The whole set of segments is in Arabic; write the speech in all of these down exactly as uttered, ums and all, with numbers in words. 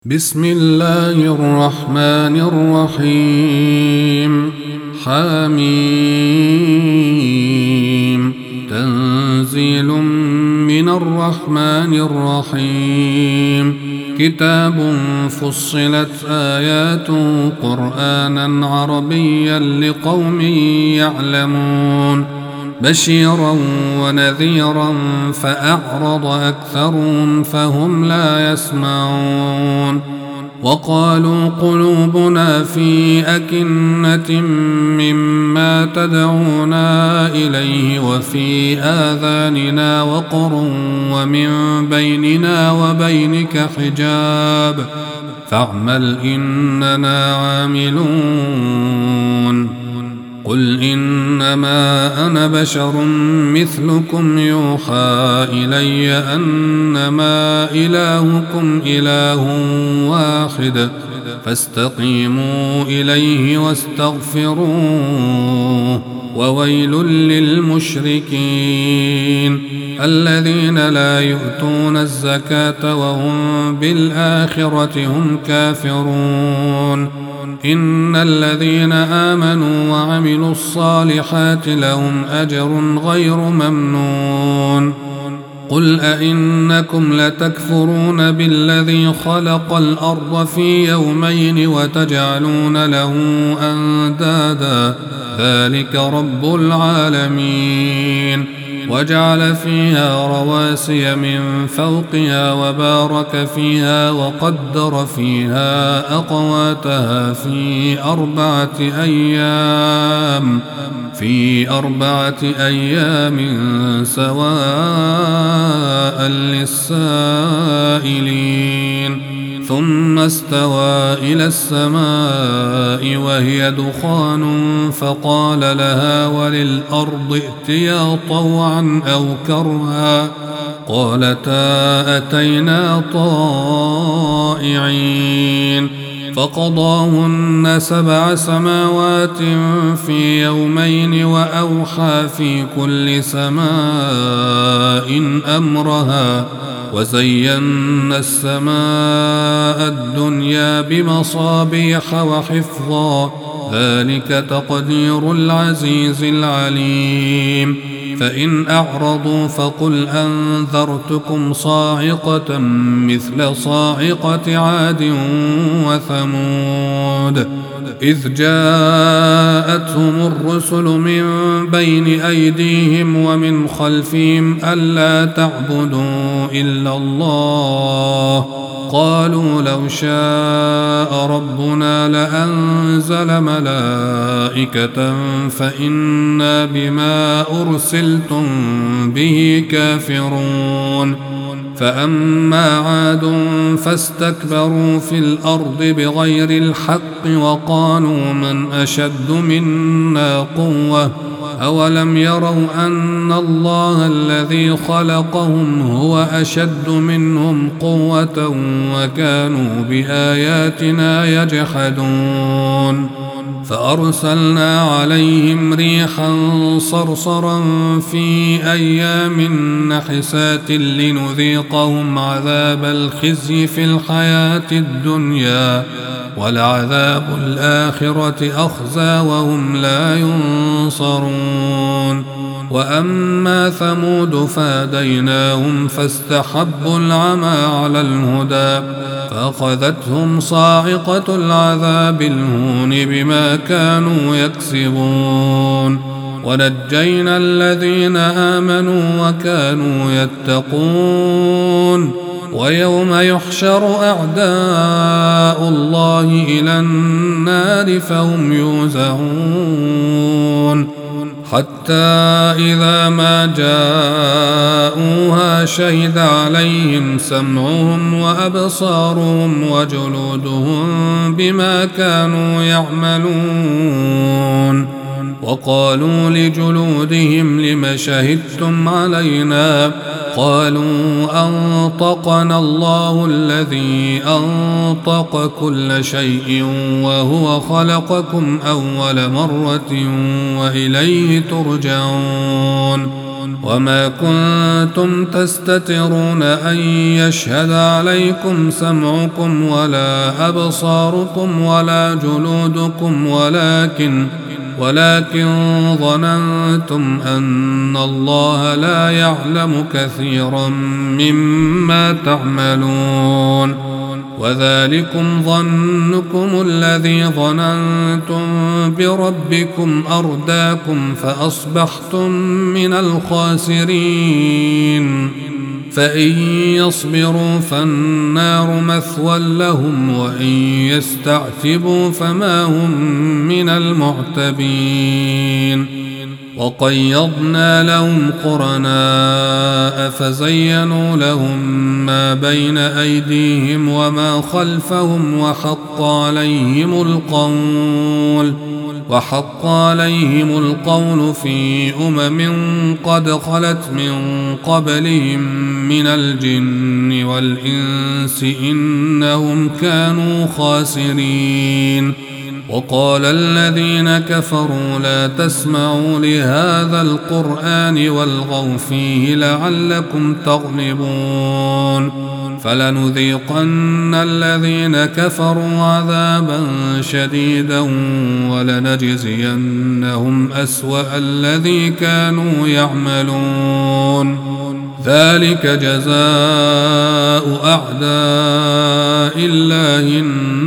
بسم الله الرحمن الرحيم. حميم. تنزيل من الرحمن الرحيم. كتاب فصلت آياته قرآنا عربيا لقوم يعلمون بشيرا ونذيرا فأعرض أكثرهم فهم لا يسمعون. وقالوا قلوبنا في أكنة مما تدعونا إليه وفي آذاننا وقر ومن بيننا وبينك حجاب فاعمل إننا عاملون. قل إنما أنا بشر مثلكم يوحى إلي أنما إلهكم إله واحد فاستقيموا إليه واستغفروه. وويل للمشركين الذين لا يؤتون الزكاة وهم بالآخرة هم كافرون. إن الذين آمنوا وعملوا الصالحات لهم أجر غير ممنون. قل أئنكم لتكفرون بالذي خلق الأرض في يومين وتجعلون له أندادا ذلك رب العالمين. وجعل فيها رواسي من فوقها وبارك فيها وقدر فيها أقواتها في أربعة أيام في أربعة أيام سواء للسائلين. ثم استوى إلى السماء وهي دخان فقال لها وللأرض ائتيا طوعا أو كرها قالتا أتينا طائعين. فقضاهن سبع سماوات في يومين وأوحى في كل سماء أمرها وزينا السماء الدنيا بمصابيح وحفظا ذلك تقدير العزيز العليم. فإن أعرضوا فقل أنذرتكم صاعقة مثل صاعقة عاد وثمود إذ جاءتهم الرسل من بين أيديهم ومن خلفهم ألا تعبدوا إلا الله قالوا لو شاء ربنا لأنزل ملائكة فإنا بما أرسلتم به كافرون. فأما عاد فاستكبروا في الأرض بغير الحق وقالوا من أشد منا قوة أولم يروا أن الله الذي خلقهم هو أشد منهم قوة وكانوا بآياتنا يجحدون. فأرسلنا عليهم ريحا صرصرا في أيام نحسات لنذيقهم عذاب الخزي في الحياة الدنيا ولعذاب الآخرة أخزى وهم لا ينصرون. وأما ثمود فهديناهم فاستحبوا العمى على الهدى فأخذتهم صاعقة العذاب الهون بما كانوا يكسبون. ونجينا الذين آمنوا وكانوا يتقون. ويوم يحشر أعداء الله إلى النار فهم يوزعون حتى إذا ما جاءوها شهد عليهم سمعهم وأبصارهم وجلودهم بما كانوا يعملون. وقالوا لجلودهم لم شهدتم علينا قالوا أنطقنا الله الذي أنطق كل شيء وهو خلقكم أول مرة وإليه ترجعون. وما كنتم تستترون أن يشهد عليكم سمعكم ولا أبصاركم ولا جلودكم ولكن ولكن ظننتم أن الله لا يعلم كثيرا مما تعملون وذلكم ظنكم الذي ظننتم بربكم أرداكم فأصبحتم من الخاسرين فإن يصبروا فالنار مثوى لهم وإن يستعتبوا فما هم من المعتبين وقيضنا لهم قرناء فزينوا لهم ما بين أيديهم وما خلفهم وحق عليهم القول وحق عليهم القول في أمم قد خلت من قبلهم من الجن والإنس إنهم كانوا خاسرين وقال الذين كفروا لا تسمعوا لهذا القرآن والغوا فيه لعلكم تغلبون فلنذيقن الذين كفروا عذابا شديدا ولنجزينهم أسوأ الذي كانوا يعملون ذلك جزاء أعداء الله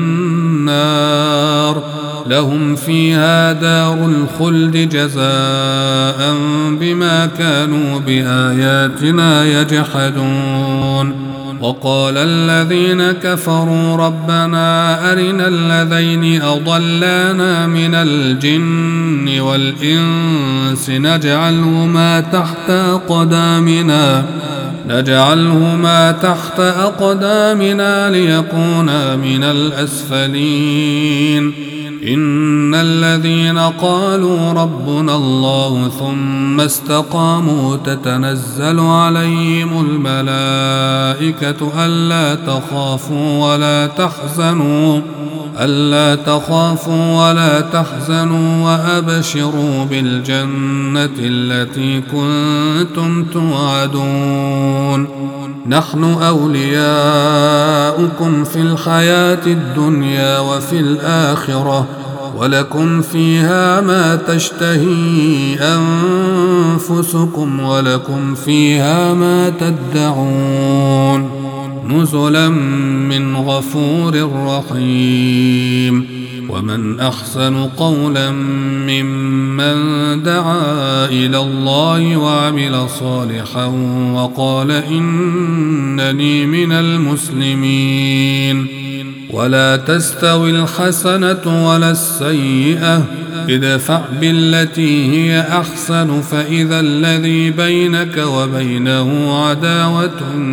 النار لهم فيها دار الخلد جزاء بما كانوا بآياتنا يجحدون وقال الذين كفروا ربنا أرنا الذين أضلانا من الجن والإنس نجعلهما تحت أقدامنا نجعلهما تحت أقدامنا ليكونا من الأسفلين إن الذين قالوا ربنا الله ثم استقاموا تتنزل عليهم الملائكة ألا تخافوا ولا تحزنوا ألا تخافوا ولا تحزنوا وأبشروا بالجنة التي كنتم توعدون نحن أولياؤكم في الحياة الدنيا وفي الآخرة ولكم فيها ما تشتهي أنفسكم ولكم فيها ما تدعون نزلا من غفور رحيم ومن أحسن قولا ممن دعا إلى الله وعمل صالحا وقال إنني من المسلمين ولا تستوي الحسنة ولا السيئة ادفع بالتي هي أحسن فإذا الذي بينك وبينه عداوة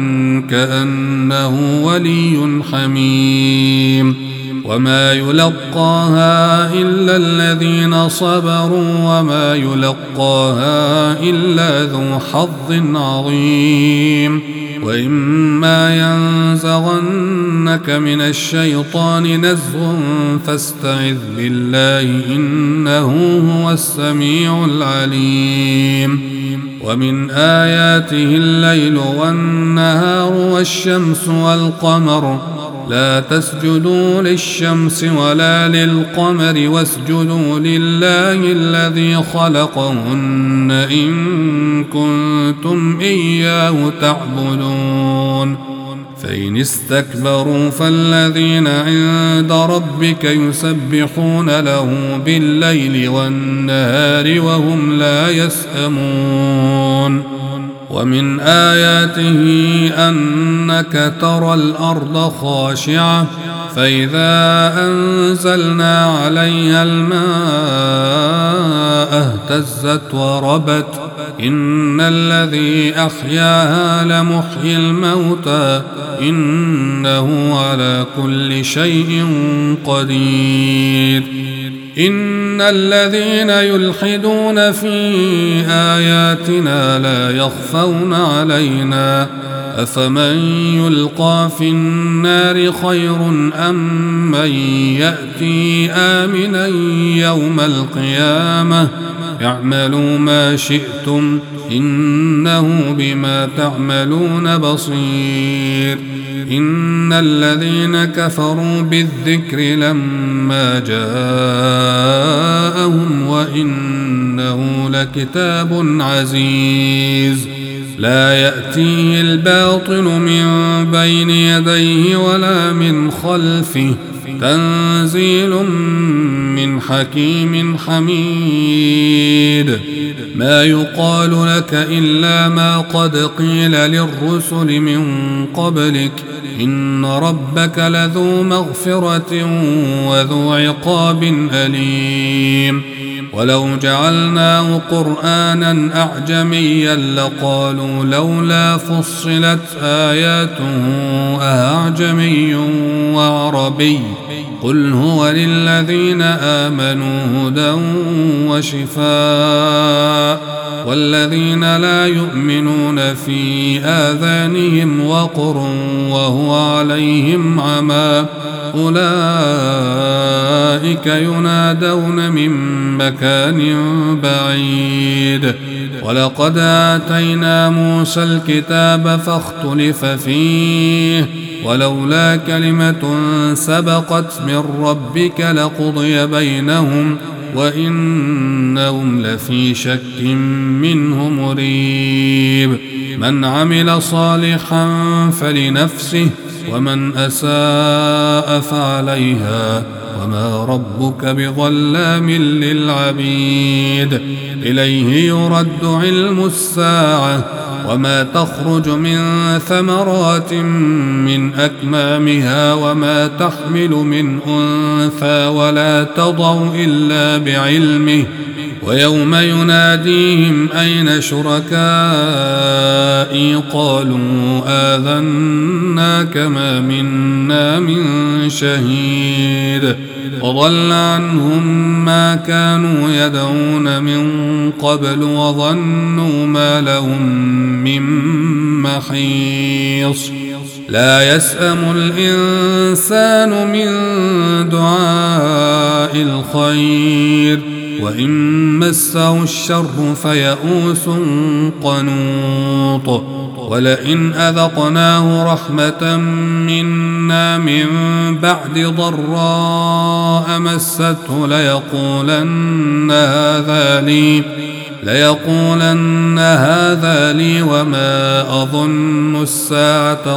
كأنه ولي حميم وما يلقاها إلا الذين صبروا وما يلقاها إلا ذو حظ عظيم وإما ينزغنك من الشيطان نزغ فاستعذ بالله إنه هو السميع العليم ومن آياته الليل والنهار والشمس والقمر لا تسجدوا للشمس ولا للقمر واسجدوا لله الذي خلقهن إن كنتم إياه تعبدون فإن استكبروا فالذين عند ربك يسبحون له بالليل والنهار وهم لا يسأمون ومن آياته أنك ترى الأرض خاشعة فإذا أنزلنا عليها الماء اهتزت وربت إن الذي أحياها لمحيي الموتى إنه على كل شيء قدير إن الذين يلحدون في آياتنا لا يخفون علينا أفمن يلقى في النار خير أم من يأتي آمنا يوم القيامة اعملوا ما شئتم إنه بما تعملون بصير. إن الذين كفروا بالذكر لما جاءهم وإنه لكتاب عزيز لا يأتيه الباطل من بين يديه ولا من خلفه تنزيل من حكيم حميد. ما يقال لك إلا ما قد قيل للرسل من قبلك إن ربك لذو مغفرة وذو عقاب أليم. ولو جعلناه قرآنا أعجميا لقالوا لولا فصلت آياته أعجمي وعربي قل هو للذين آمنوا هدى وشفاء والذين لا يؤمنون في آذانهم وقر وهو عليهم عمى أولئك ينادون من مكان بعيد. ولقد آتينا موسى الكتاب فاختلف فيه ولولا كلمة سبقت من ربك لقضي بينهم وإنهم لفي شك منه مريب. من عمل صالحا فلنفسه ومن أساء فعليها وما ربك بظلام للعبيد. إليه يرد علم الساعة وما تخرج من ثمرات من أكمامها وما تحمل من أنثى ولا تضع إلا بعلمه ويوم يناديهم أين شركائي قالوا آذناك ما منا من شهيد. وضل عنهم ما كانوا يدعون من قبل وظنوا ما لهم من محيص. لا يسأم الإنسان من دعاء الخير وإن مسه الشر فيئوس قنوط. ولئن أذقناه رحمة منا من بعد ضراء مسته ليقولن هذا لي ليقولن هذا لي وما أظن الساعة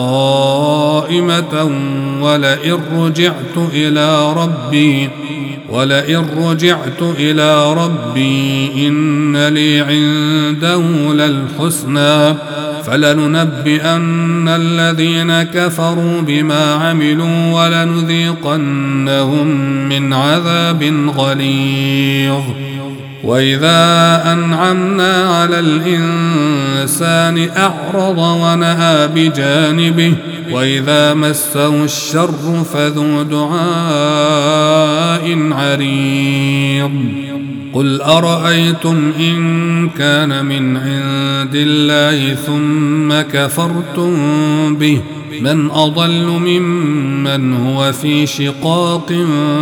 قائمة ولئن رجعت إلى ربي ولئن رجعت إلى ربي إن لي عنده للحسنى فلننبئن الذين كفروا بما عملوا ولنذيقنهم من عذاب غليظ. وإذا أنعمنا على الإنسان أعرض ونأى بجانبه وإذا مسه الشر فذو دعاء عريض. قل أرأيتم إن كان من عند الله ثم كفرتم به من أضل ممن هو في شقاق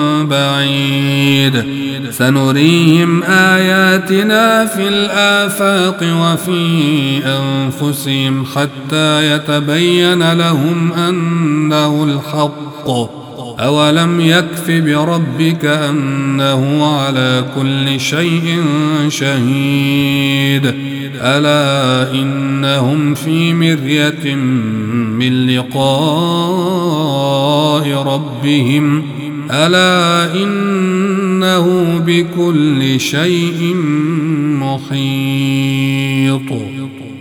بعيد. سنريهم آياتنا في الآفاق وفي أنفسهم حتى يتبين لهم أنه الحق. أولم يكف بربك أنه على كل شيء شهيد. ألا إنهم في مرية من لقاء ربهم ألا إنه بكل شيء محيط.